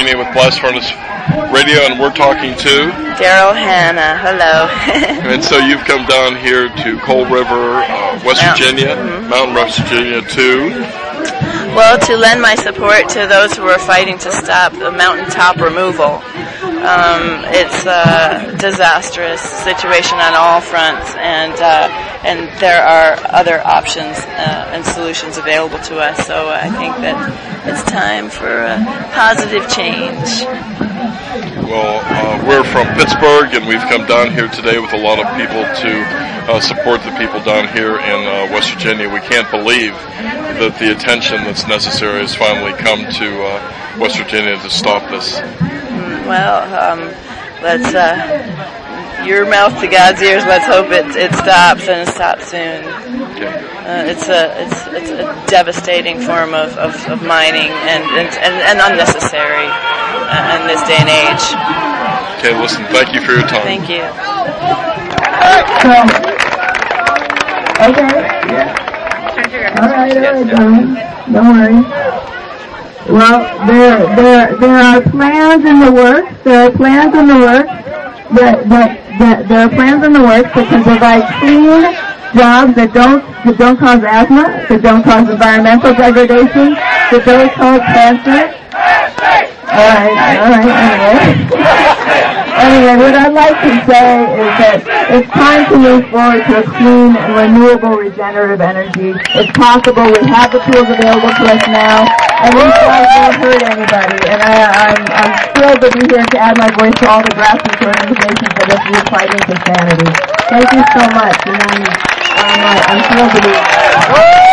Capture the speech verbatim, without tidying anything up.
Virginia with Blast Furnace Radio, and we're talking to Daryl Hannah. Hello. And so you've come down here to Coal River, uh, West Mount, Virginia, mm-hmm. Mountain, West Virginia, too. Well, to lend my support to those who are fighting to stop the mountaintop removal. Um, it's a disastrous situation on all fronts, and uh, and there are other options uh, and solutions available to us. So I think that it's time for a positive change. Well, uh, we're from Pittsburgh, and we've come down here today with a lot of people to uh, support the people down here in uh, West Virginia. We can't believe that the attention that's necessary has finally come to uh, West Virginia to stop this. Mm, well, um, let's, uh, your mouth to God's ears, let's hope it, it stops, and it stops soon. Okay. Uh, it's a it's it's a devastating form of, of, of mining and, and, and, and unnecessary uh, in this day and age. Okay, listen, thank you for your time. Thank you. So, okay. Yeah. All right, all right, John. Don't worry. Well, there, there, there are plans in the works. There are plans in the works. That, that, that there are plans in the works that can provide clean jobs that don't that don't cause asthma, that don't cause environmental degradation, that don't cause cancer. All right, all right. Anyway. Anyway, what I'd like to say is that it's time to move forward to a clean and renewable regenerative energy. It's possible. We have the tools available to us now, and these guys won't hurt anybody. And I, I'm, I'm thrilled to be here to add my voice to all the grassroots organizations that have been fighting for sanity. Thank you so much, and I'm, I'm, I'm thrilled to be here.